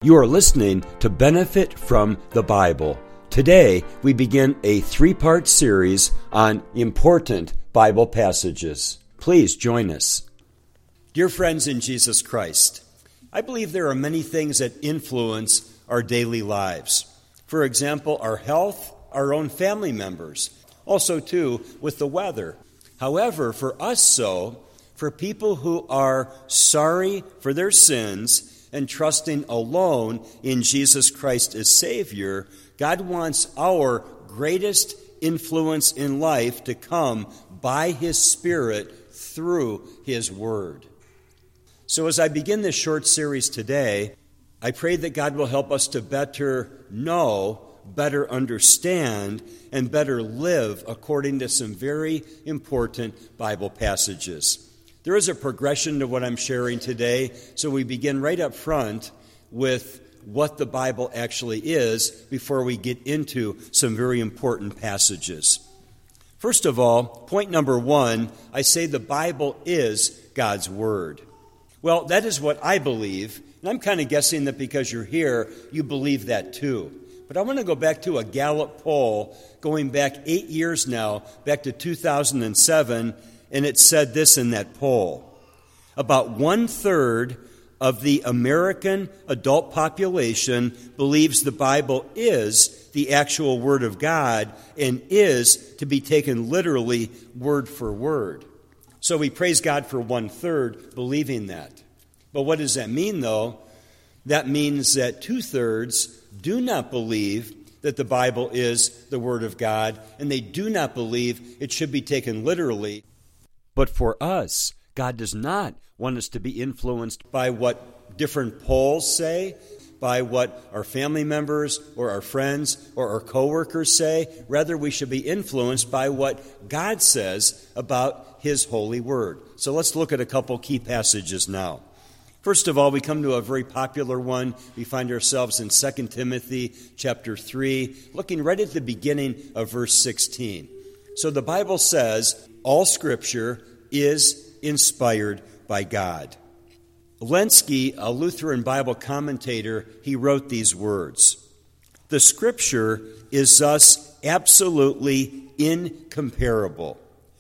You are listening to Benefit from the Bible. Today, we begin a 3-part series on important Bible passages. Please join us. Dear friends in Jesus Christ, I believe there are many things that influence our daily lives. For example, our health, our own family members. Also, too, with the weather. However, for us for people who are sorry for their sins and trusting alone in Jesus Christ as Savior, God wants our greatest influence in life to come by His Spirit through His Word. So as I begin this short series today, I pray that God will help us to better know, better understand, and better live according to some very important Bible passages. There is a progression to what I'm sharing today, so we begin right up front with what the Bible actually is before we get into some very important passages. First of all, point number 1, I say the Bible is God's Word. Well, that is what I believe, and I'm kind of guessing that because you're here, you believe that too. But I want to go back to a Gallup poll going back 8 years now, back to 2007, and it said this in that poll. About 1/3 of the American adult population believes the Bible is the actual Word of God and is to be taken literally word for word. So we praise God for 1/3 believing that. But what does that mean, though? That means that 2/3 do not believe that the Bible is the Word of God, and they do not believe it should be taken literally. But for us, God does not want us to be influenced by what different polls say, by what our family members or our friends or our coworkers say. Rather, we should be influenced by what God says about His holy Word. So let's look at a couple key passages now. First of all, we come to a very popular one. We find ourselves in 2 Timothy chapter 3, looking right at the beginning of verse 16. So the Bible says, all Scripture is inspired by God. Lenski, a Lutheran Bible commentator, he wrote these words. The Scripture is thus absolutely incomparable.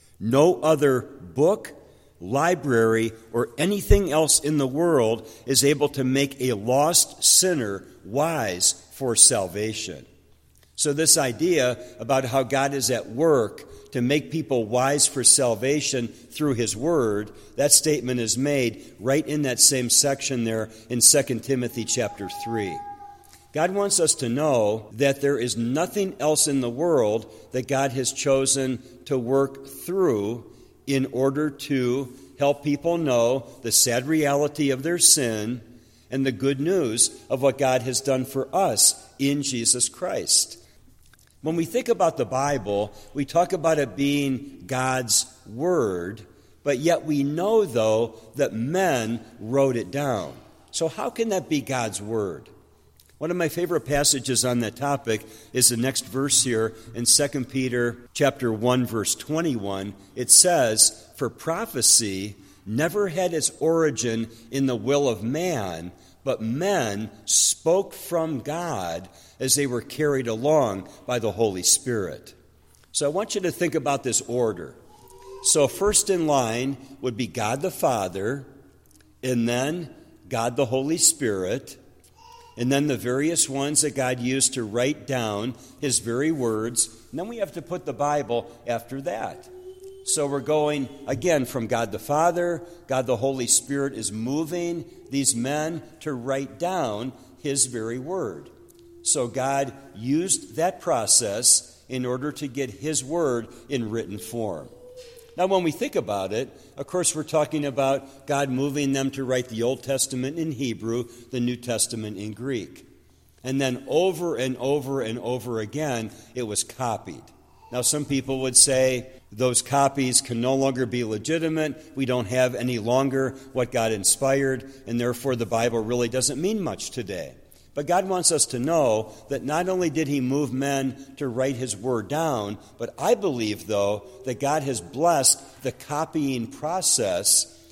No other book, library, or anything else in the world is able to make a lost sinner wise for salvation. So this idea about how God is at work to make people wise for salvation through His Word, that statement is made right in that same section there in 2 Timothy chapter 3. God wants us to know that there is nothing else in the world that God has chosen to work through in order to help people know the sad reality of their sin and the good news of what God has done for us in Jesus Christ. When we think about the Bible, we talk about it being God's Word, but yet we know, though, that men wrote it down. So how can that be God's Word? One of my favorite passages on that topic is the next verse here in 2 Peter chapter 1, verse 21. It says, for prophecy never had its origin in the will of man, but men spoke from God as they were carried along by the Holy Spirit. So I want you to think about this order. So first in line would be God the Father, and then God the Holy Spirit, and then the various ones that God used to write down His very words. And then we have to put the Bible after that. So we're going, again, from God the Father. God the Holy Spirit is moving these men to write down His very word. So God used that process in order to get His word in written form. Now, when we think about it, of course, we're talking about God moving them to write the Old Testament in Hebrew, the New Testament in Greek. And then over and over and over again, it was copied. Now, some people would say those copies can no longer be legitimate. We don't have any longer what God inspired, and therefore the Bible really doesn't mean much today. But God wants us to know that not only did He move men to write His word down, but I believe, though, that God has blessed the copying process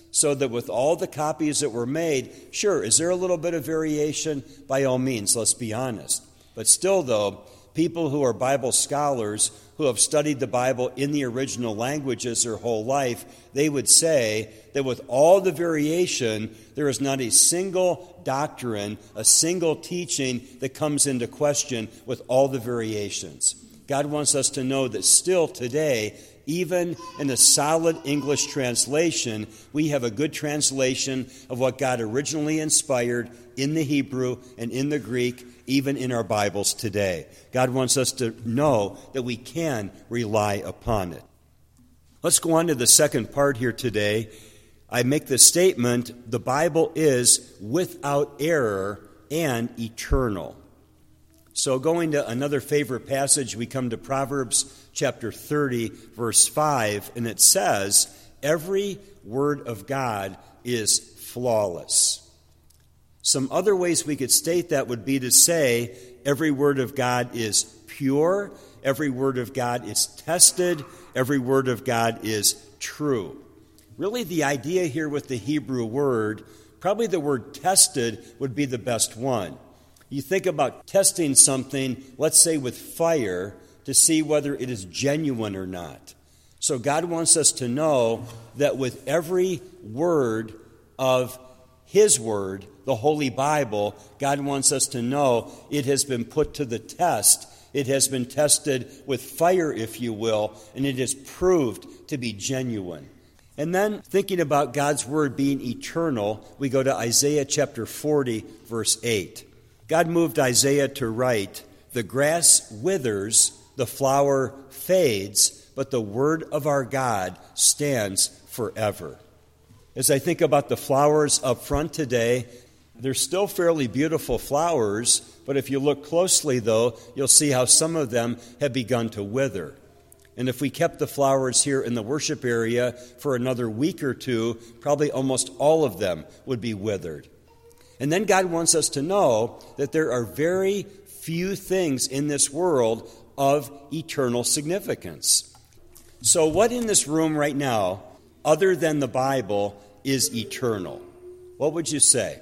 So that with all the copies that were made, sure, is there a little bit of variation? By all means, let's be honest. But still, though, people who are Bible scholars, who have studied the Bible in the original languages their whole life, they would say that with all the variation, there is not a single doctrine, a single teaching that comes into question with all the variations. God wants us to know that still today, even in the solid English translation, we have a good translation of what God originally inspired in the Hebrew and in the Greek, even in our Bibles today. God wants us to know that we can rely upon it. Let's go on to the second part here today. I make the statement, the Bible is without error and eternal. So going to another favorite passage, we come to Proverbs chapter 30, verse 5, and it says, every word of God is flawless. Some other ways we could state that would be to say, every word of God is pure, every word of God is tested, every word of God is true. Really, the idea here with the Hebrew word, probably the word tested would be the best one. You think about testing something, let's say with fire, to see whether it is genuine or not. So God wants us to know that with every word of His Word, the Holy Bible, God wants us to know it has been put to the test. It has been tested with fire, if you will, and it is proved to be genuine. And then, thinking about God's Word being eternal, we go to Isaiah chapter 40, verse 8. God moved Isaiah to write, the grass withers, the flower fades, but the word of our God stands forever. As I think about the flowers up front today, they're still fairly beautiful flowers, but if you look closely, though, you'll see how some of them have begun to wither. And if we kept the flowers here in the worship area for another week or two, probably almost all of them would be withered. And then God wants us to know that there are very few things in this world of eternal significance. So what in this room right now, other than the Bible, is eternal? What would you say?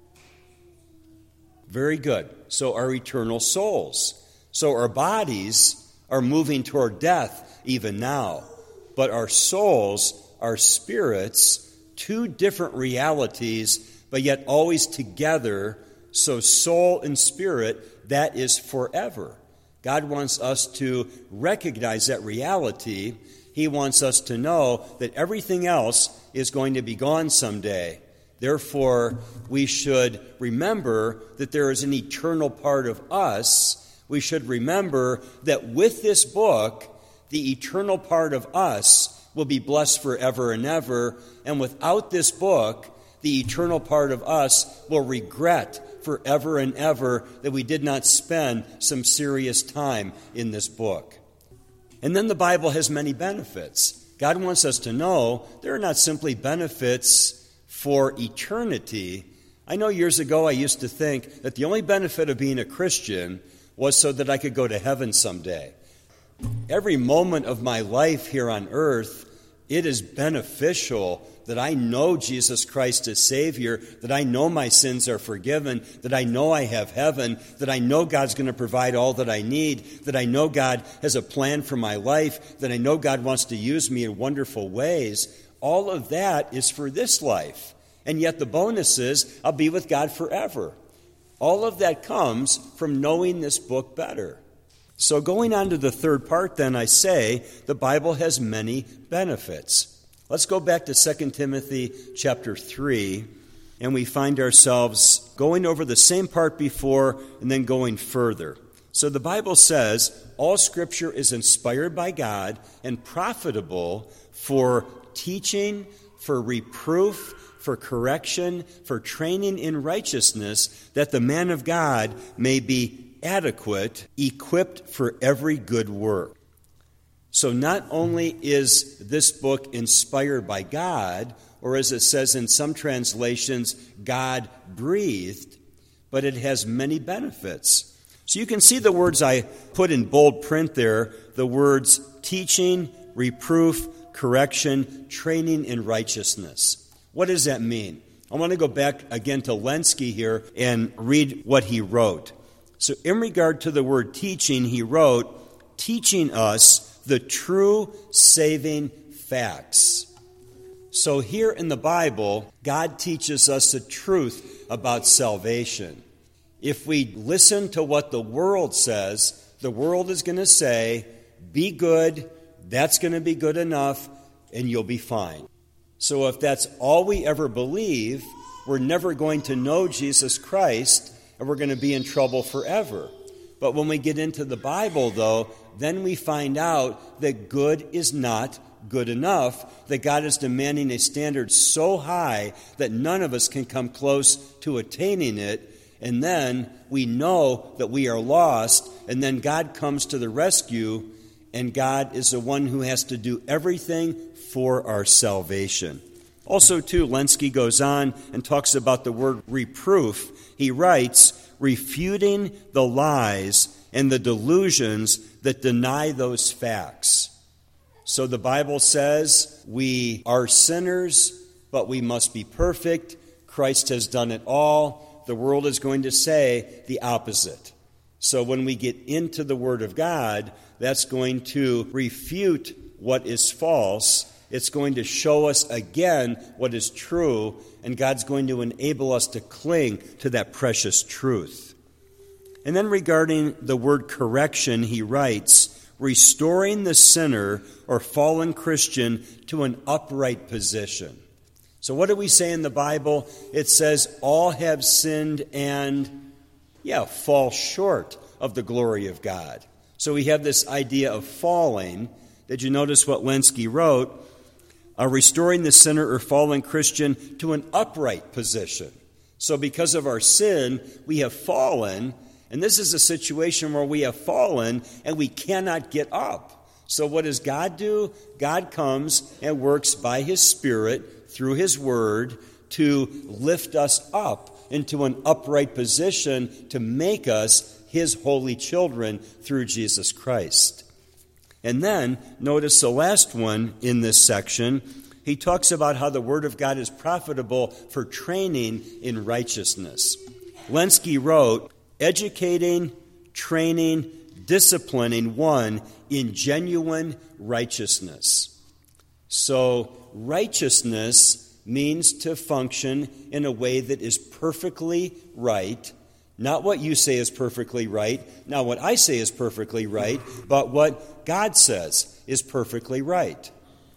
Very good. So our eternal souls. So our bodies are moving toward death even now. But our souls, our spirits, two different realities, but yet always together. So soul and spirit, that is forever. God wants us to recognize that reality. He wants us to know that everything else is going to be gone someday. Therefore, we should remember that there is an eternal part of us. We should remember that with this book, the eternal part of us will be blessed forever and ever. And without this book, the eternal part of us will regret forever and ever that we did not spend some serious time in this book. And then the Bible has many benefits. God wants us to know there are not simply benefits for eternity. I know years ago I used to think that the only benefit of being a Christian was so that I could go to heaven someday. Every moment of my life here on earth, it is beneficial that I know Jesus Christ as Savior, that I know my sins are forgiven, that I know I have heaven, that I know God's going to provide all that I need, that I know God has a plan for my life, that I know God wants to use me in wonderful ways. All of that is for this life. And yet the bonus is I'll be with God forever. All of that comes from knowing this book better. So going on to the third part, then, I say the Bible has many benefits. Let's go back to 2 Timothy chapter 3, and we find ourselves going over the same part before and then going further. So the Bible says, all Scripture is inspired by God and profitable for teaching, for reproof, for correction, for training in righteousness, that the man of God may be adequate, equipped for every good work. So not only is this book inspired by God, or as it says in some translations, God breathed, but it has many benefits. So you can see the words I put in bold print there, the words teaching, reproof, correction, training in righteousness. What does that mean? I want to go back again to Lenski here and read what he wrote. So in regard to the word teaching, he wrote, teaching us the true saving facts. So here in the Bible, God teaches us the truth about salvation. If we listen to what the world says, the world is going to say, be good, that's going to be good enough, and you'll be fine. So if that's all we ever believe, we're never going to know Jesus Christ, and we're going to be in trouble forever. But when we get into the Bible, though, then we find out that good is not good enough, that God is demanding a standard so high that none of us can come close to attaining it. And then we know that we are lost, and then God comes to the rescue, and God is the one who has to do everything for our salvation. Also, too, Lenski goes on and talks about the word reproof. He writes, refuting the lies and the delusions that deny those facts. So the Bible says we are sinners, but we must be perfect. Christ has done it all. The world is going to say the opposite. So when we get into the Word of God, that's going to refute what is false. It's going to show us again what is true, and God's going to enable us to cling to that precious truth. And then regarding the word correction, he writes, restoring the sinner or fallen Christian to an upright position. So what do we say in the Bible? It says, all have sinned and, fall short of the glory of God. So we have this idea of falling. Did you notice what Lenski wrote? Restoring the sinner or fallen Christian to an upright position. So because of our sin, we have fallen, and this is a situation where we have fallen and we cannot get up. So what does God do? God comes and works by His Spirit through His Word to lift us up into an upright position to make us His holy children through Jesus Christ. And then, notice the last one in this section. He talks about how the Word of God is profitable for training in righteousness. Lenski wrote, educating, training, disciplining one in genuine righteousness. So, righteousness means to function in a way that is perfectly right. Not what you say is perfectly right, not what I say is perfectly right, but what God says is perfectly right.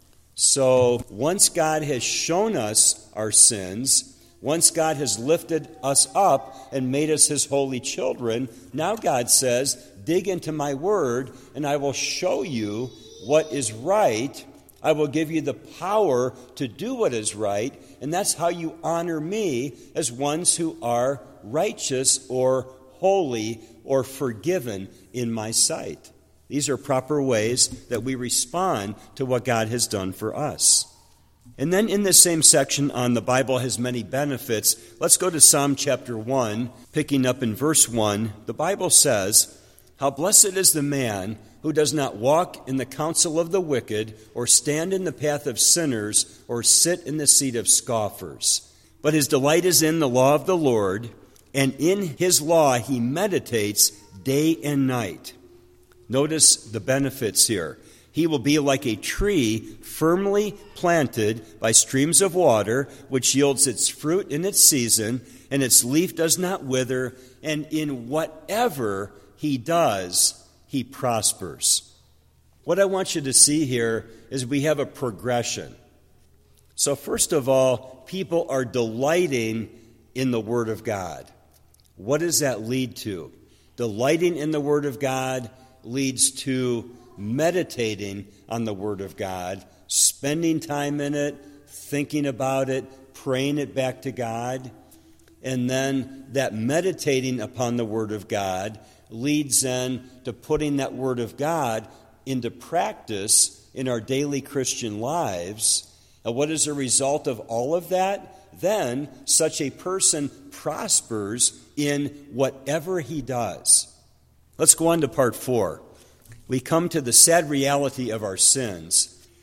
So once God has shown us our sins, once God has lifted us up and made us His holy children, now God says, dig into my word and I will show you what is right. I will give you the power to do what is right, and that's how you honor me as ones who are righteous or holy or forgiven in my sight. These are proper ways that we respond to what God has done for us. And then in this same section on the Bible has many benefits, let's go to Psalm chapter 1, picking up in verse 1. The Bible says, how blessed is the man who does not walk in the counsel of the wicked, or stand in the path of sinners, or sit in the seat of scoffers. But his delight is in the law of the Lord, and in his law he meditates day and night. Notice the benefits here. He will be like a tree firmly planted by streams of water, which yields its fruit in its season, and its leaf does not wither, and in whatever he does, he prospers. What I want you to see here is we have a progression. So first of all, people are delighting in the Word of God. What does that lead to? Delighting in the Word of God leads to meditating on the Word of God, spending time in it, thinking about it, praying it back to God. And then that meditating upon the Word of God leads then to putting that Word of God into practice in our daily Christian lives. And what is the result of all of that? Then such a person prospers in whatever he does. Let's go on to part 4. We come to the sad reality of our sins.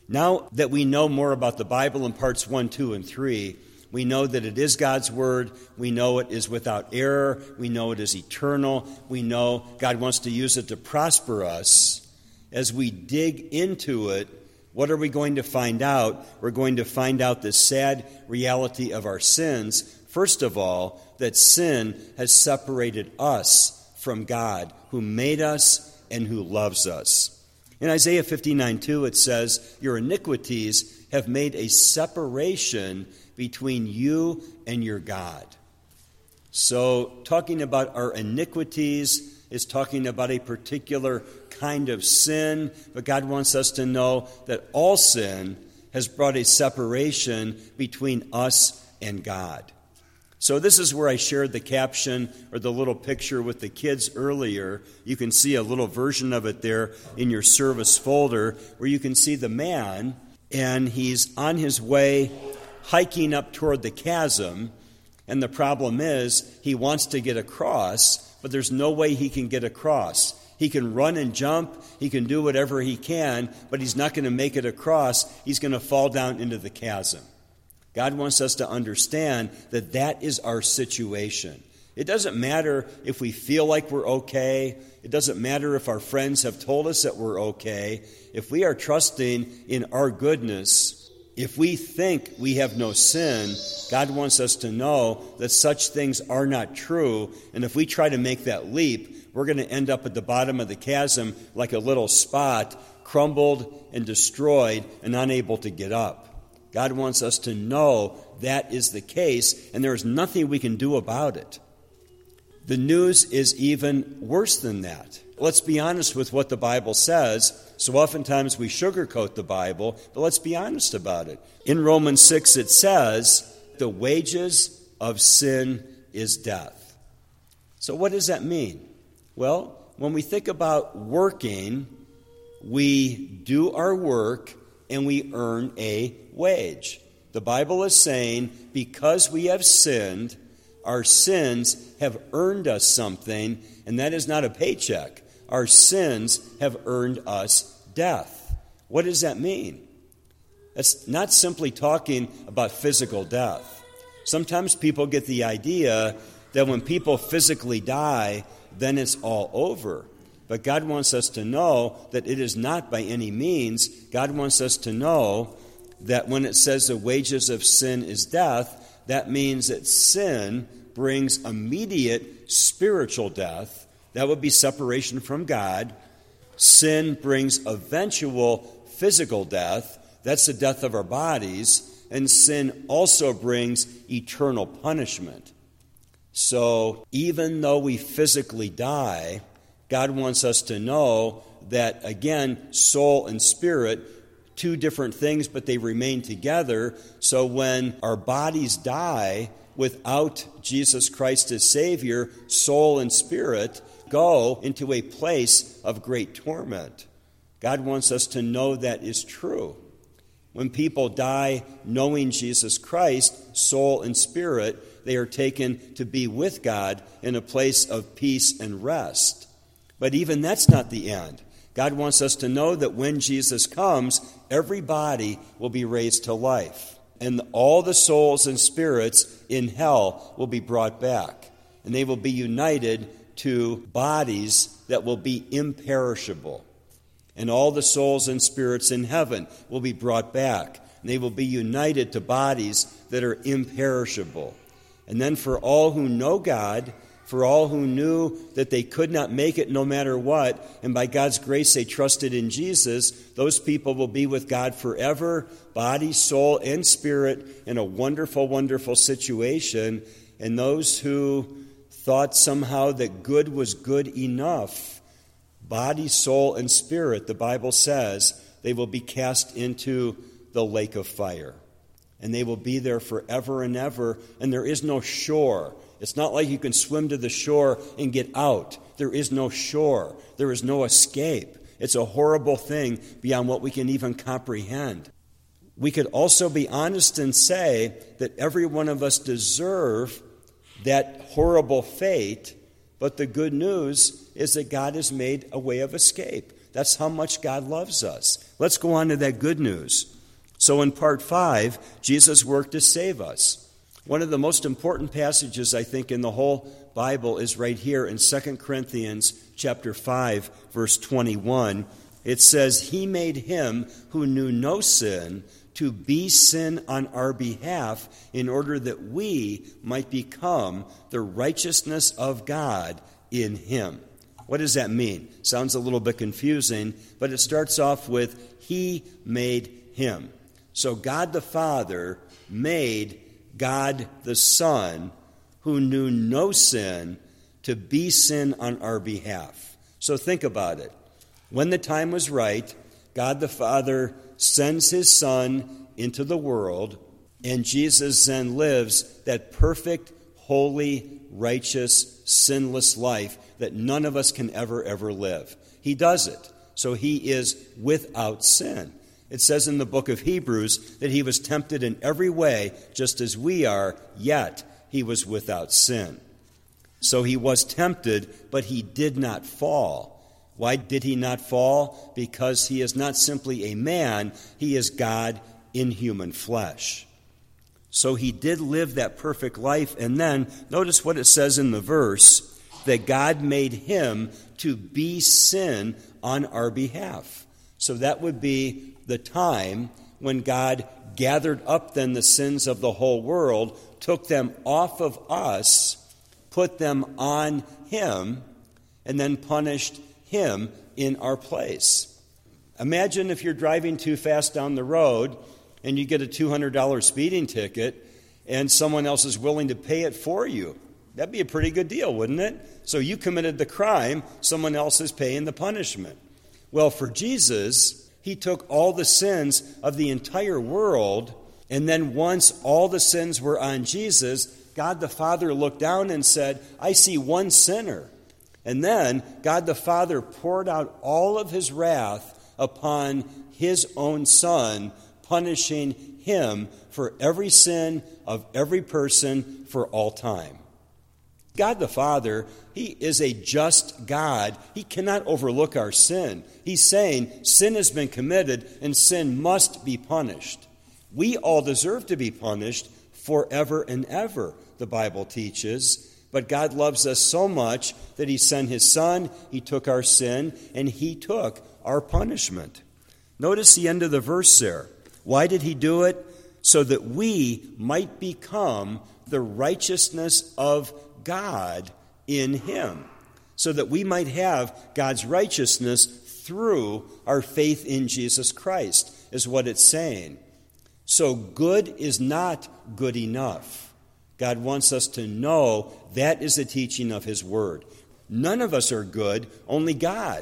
Now that we know more about the Bible in parts 1, 2, and 3, we know that it is God's Word. We know it is without error. We know it is eternal. We know God wants to use it to prosper us. As we dig into it, what are we going to find out? We're going to find out the sad reality of our sins. First of all, that sin has separated us from God, who made us and who loves us. In Isaiah 59:2, it says, "Your iniquities have made a separation between you and your God." So, talking about our iniquities is talking about a particular kind of sin, but God wants us to know that all sin has brought a separation between us and God. So this is where I shared the caption or the little picture with the kids earlier. You can see a little version of it there in your service folder, where you can see the man, and he's on his way hiking up toward the chasm, and the problem is he wants to get across, but there's no way he can get across. He can run and jump, he can do whatever he can, but he's not going to make it across. He's going to fall down into the chasm. God wants us to understand that that is our situation. It doesn't matter if we feel like we're okay. It doesn't matter if our friends have told us that we're okay. If we are trusting in our goodness, if we think we have no sin, God wants us to know that such things are not true. And if we try to make that leap, we're going to end up at the bottom of the chasm like a little spot, crumbled and destroyed and unable to get up. God wants us to know that is the case, and there is nothing we can do about it. The news is even worse than that. Let's be honest with what the Bible says. So oftentimes we sugarcoat the Bible, but let's be honest about it. In Romans 6 it says, "The wages of sin is death." So what does that mean? Well, when we think about working, we do our work and we earn a wage. The Bible is saying because we have sinned, our sins have earned us something, and that is not a paycheck. Our sins have earned us death. What does that mean? That's not simply talking about physical death. Sometimes people get the idea that when people physically die, then it's all over. But God wants us to know that it is not by any means. God wants us to know that when it says the wages of sin is death, that means that sin brings immediate spiritual death. That would be separation from God. Sin brings eventual physical death. That's the death of our bodies. And sin also brings eternal punishment. So even though we physically die, God wants us to know that, again, soul and spirit, two different things, but they remain together. So when our bodies die without Jesus Christ as Savior, soul and spirit go into a place of great torment. God wants us to know that is true. When people die knowing Jesus Christ, soul and spirit, they are taken to be with God in a place of peace and rest. But even that's not the end. God wants us to know that when Jesus comes, every body will be raised to life. And all the souls and spirits in hell will be brought back. And they will be united to bodies that will be imperishable. And all the souls and spirits in heaven will be brought back. And they will be united to bodies that are imperishable. And then for all who know God, for all who knew that they could not make it no matter what, and by God's grace they trusted in Jesus, those people will be with God forever, body, soul, and spirit, in a wonderful, wonderful situation. And those who thought somehow that good was good enough, body, soul, and spirit, the Bible says, they will be cast into the lake of fire. And they will be there forever and ever, and there is no shore. It's not like you can swim to the shore and get out. There is no shore. There is no escape. It's a horrible thing beyond what we can even comprehend. We could also be honest and say that every one of us deserve that horrible fate, but the good news is that God has made a way of escape. That's how much God loves us. Let's go on to that good news. So in part 5, Jesus worked to save us. One of the most important passages, I think, in the whole Bible is right here in 2 Corinthians chapter 5, verse 21. It says, He made him who knew no sin to be sin on our behalf in order that we might become the righteousness of God in him. What does that mean? Sounds a little bit confusing, but it starts off with, He made him. So God the Father made God the Son, who knew no sin, to be sin on our behalf. So think about it. When the time was right, God the Father sends his Son into the world, and Jesus then lives that perfect, holy, righteous, sinless life that none of us can ever live. He does it. So he is without sin. It says in the book of Hebrews that he was tempted in every way, just as we are, yet he was without sin. So he was tempted, but he did not fall. Why did he not fall? Because he is not simply a man, he is God in human flesh. So he did live that perfect life, and then notice what it says in the verse, that God made him to be sin on our behalf. So that would be the time when God gathered up then the sins of the whole world, took them off of us, put them on him, and then punished him in our place. Imagine if you're driving too fast down the road and you get a $200 speeding ticket and someone else is willing to pay it for you. That'd be a pretty good deal, wouldn't it? So you committed the crime, someone else is paying the punishment. Well, for Jesus, he took all the sins of the entire world, and then once all the sins were on Jesus, God the Father looked down and said, I see one sinner. And then God the Father poured out all of his wrath upon his own Son, punishing him for every sin of every person for all time. God the Father, he is a just God. He cannot overlook our sin. He's saying sin has been committed and sin must be punished. We all deserve to be punished forever and ever, the Bible teaches. But God loves us so much that he sent his Son, he took our sin, and he took our punishment. Notice the end of the verse there. Why did he do it? So that we might become the righteousness of God in him. So that we might have God's righteousness through our faith in Jesus Christ, is what it's saying. So good is not good enough. God wants us to know that is the teaching of his word. None of us are good, only God.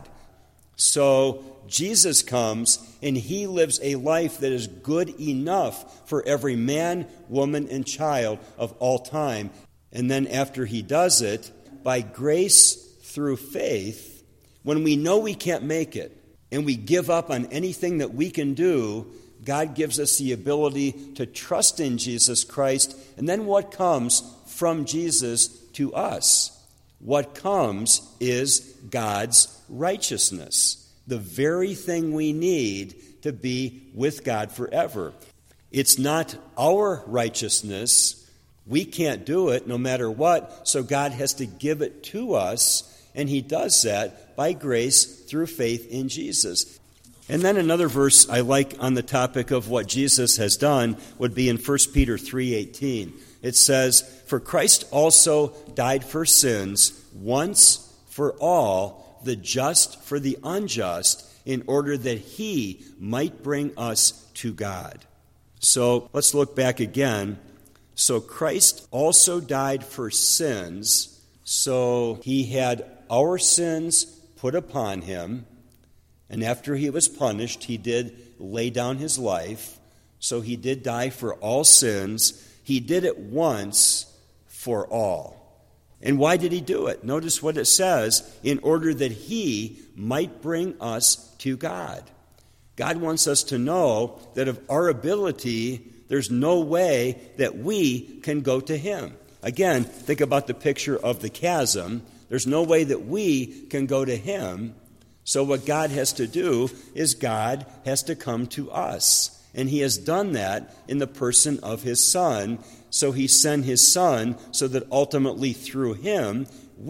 So Jesus comes and he lives a life that is good enough for every man, woman, and child of all time. And then after he does it, by grace through faith, when we know we can't make it and we give up on anything that we can do, God gives us the ability to trust in Jesus Christ. And then what comes from Jesus to us? What comes is God's righteousness, the very thing we need to be with God forever. It's not our righteousness. We can't do it no matter what, so God has to give it to us, and he does that by grace through faith in Jesus. And then another verse I like on the topic of what Jesus has done would be in 1 Peter 3:18. It says, For Christ also died for sins once for all, the just for the unjust, in order that he might bring us to God. So let's look back again. So Christ also died for sins, so he had our sins put upon him. And after he was punished, he did lay down his life. So he did die for all sins. He did it once for all. And why did he do it? Notice what it says, in order that he might bring us to God. God wants us to know that of our ability, there's no way that we can go to him. Again, think about the picture of the chasm. There's no way that we can go to him. So what God has to do is God has to come to us. And he has done that in the person of his Son. So he sent his Son so that ultimately through him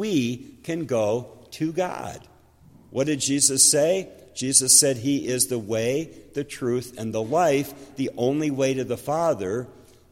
we can go to God. What did Jesus say? Jesus said he is the way, the truth, and the life, the only way to the Father.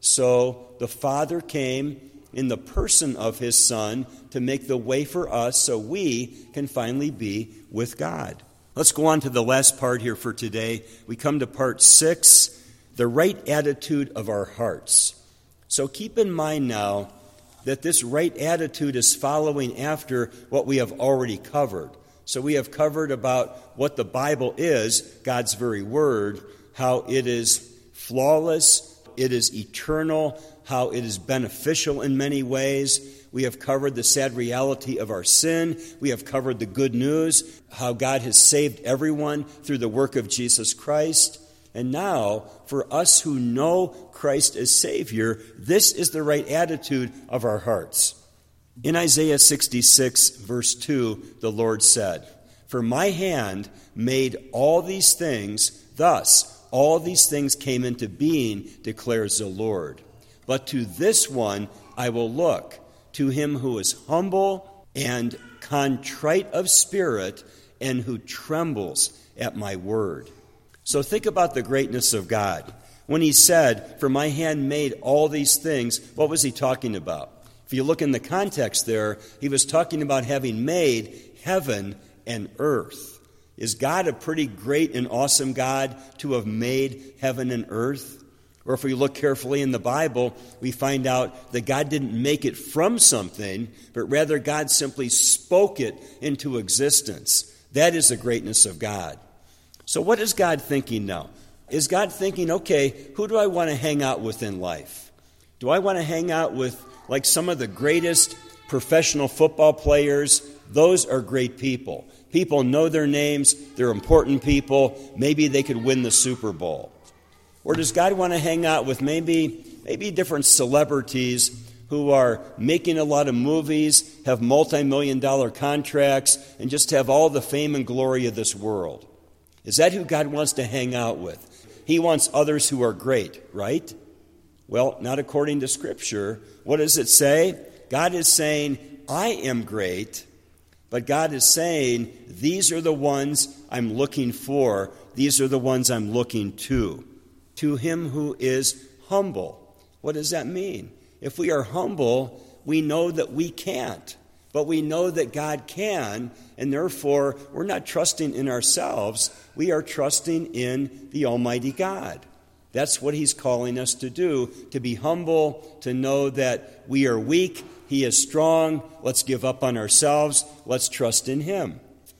So the Father came in the person of his Son to make the way for us so we can finally be with God. Let's go on to the last part here for today. We come to part 6, the right attitude of our hearts. So keep in mind now that this right attitude is following after what we have already covered. So we have covered about what the Bible is, God's very word, how it is flawless, it is eternal, how it is beneficial in many ways. We have covered the sad reality of our sin. We have covered the good news, how God has saved everyone through the work of Jesus Christ. And now, for us who know Christ as Savior, this is the right attitude of our hearts. In Isaiah 66, verse 2, the Lord said, "For my hand made all these things, thus all these things came into being, declares the Lord. But to this one I will look, to him who is humble and contrite of spirit, and who trembles at my word." So think about the greatness of God. When he said, "For my hand made all these things," what was he talking about? If you look in the context there, he was talking about having made heaven and earth. Is God a pretty great and awesome God to have made heaven and earth? Or if we look carefully in the Bible, we find out that God didn't make it from something, but rather God simply spoke it into existence. That is the greatness of God. So what is God thinking now? Is God thinking, okay, who do I want to hang out with in life? Do I want to hang out with like some of the greatest professional football players? Those are great people. People know their names. They're important people. Maybe they could win the Super Bowl. Or does God want to hang out with maybe different celebrities who are making a lot of movies, have multi-million-dollar contracts, and just have all the fame and glory of this world? Is that who God wants to hang out with? He wants others who are great, right? Well, not according to Scripture. What does it say? God is saying, I am great, but God is saying, these are the ones I'm looking for. These are the ones I'm looking to. To him who is humble. What does that mean? If we are humble, we know that we can't. But we know that God can, and therefore we're not trusting in ourselves. We are trusting in the Almighty God. That's what he's calling us to do, to be humble, to know that we are weak, he is strong. Let's give up on ourselves. Let's trust in him.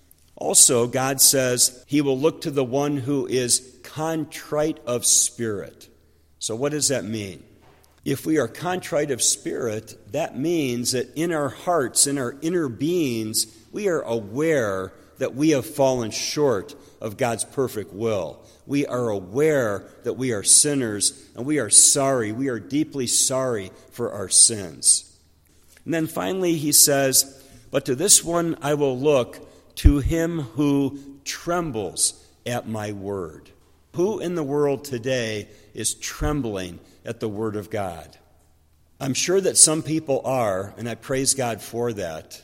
Also, God says he will look to the one who is contrite of spirit. So what does that mean? If we are contrite of spirit, that means that in our hearts, in our inner beings, we are aware that we have fallen short of God's perfect will. We are aware that we are sinners, and we are sorry. We are deeply sorry for our sins. And then finally he says, but to this one I will look, to him who trembles at my word. Who in the world today is trembling at the word of God? I'm sure that some people are, and I praise God for that.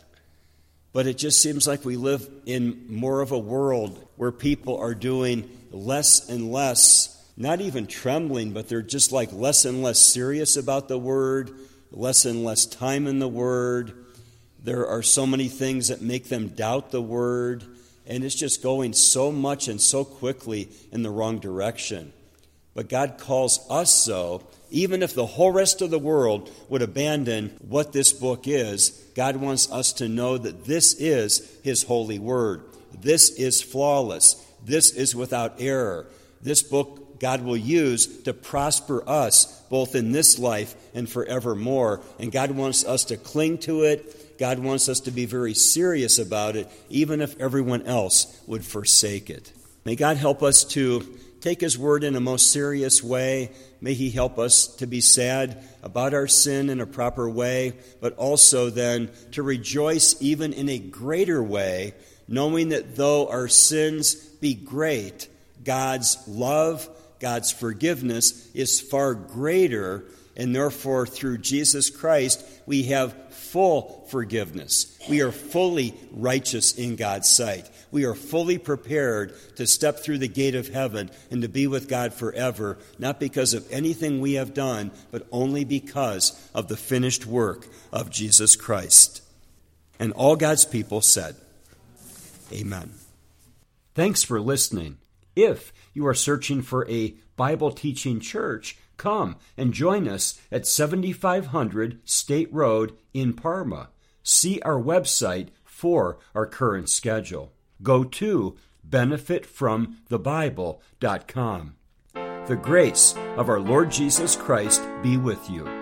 But it just seems like we live in more of a world where people are doing less and less, not even trembling, but they're just like less and less serious about the word, less and less time in the word. There are so many things that make them doubt the word, and it's just going so much and so quickly in the wrong direction. But God calls us so. Even if the whole rest of the world would abandon what this book is, God wants us to know that this is his holy word. This is flawless. This is without error. This book God will use to prosper us both in this life and forevermore. And God wants us to cling to it. God wants us to be very serious about it, even if everyone else would forsake it. May God help us to take His Word in a most serious way. May He help us to be sad about our sin in a proper way, but also then to rejoice even in a greater way, knowing that though our sins be great, God's love, God's forgiveness is far greater, and therefore through Jesus Christ we have full forgiveness. We are fully righteous in God's sight. We are fully prepared to step through the gate of heaven and to be with God forever, not because of anything we have done, but only because of the finished work of Jesus Christ. And all God's people said, Amen. Thanks for listening. If you are searching for a Bible teaching church, come and join us at 7500 State Road in Parma. See our website for our current schedule. Go to benefitfromthebible.com. The grace of our Lord Jesus Christ be with you.